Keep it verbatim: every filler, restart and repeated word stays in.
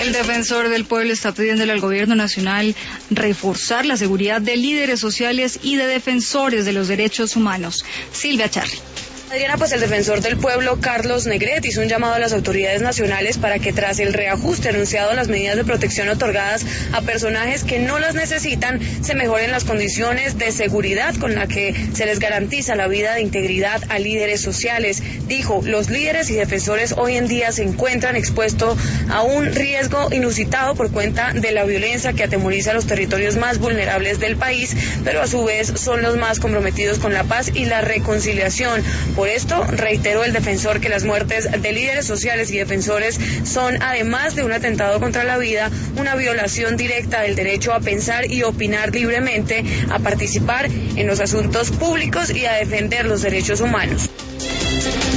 El defensor del pueblo está pidiéndole al gobierno nacional reforzar la seguridad de líderes sociales y de defensores de los derechos humanos. Silvia Charri. Adriana, pues el defensor del pueblo, Carlos Negret, hizo un llamado a las autoridades nacionales para que tras el reajuste anunciado en las medidas de protección otorgadas a personajes que no las necesitan, se mejoren las condiciones de seguridad con la que se les garantiza la vida de integridad a líderes sociales. Dijo, los líderes y defensores hoy en día se encuentran expuestos a un riesgo inusitado por cuenta de la violencia que atemoriza los territorios más vulnerables del país, pero a su vez son los más comprometidos con la paz y la reconciliación. Por esto, reiteró el defensor que las muertes de líderes sociales y defensores son, además de un atentado contra la vida, una violación directa del derecho a pensar y opinar libremente, a participar en los asuntos públicos y a defender los derechos humanos.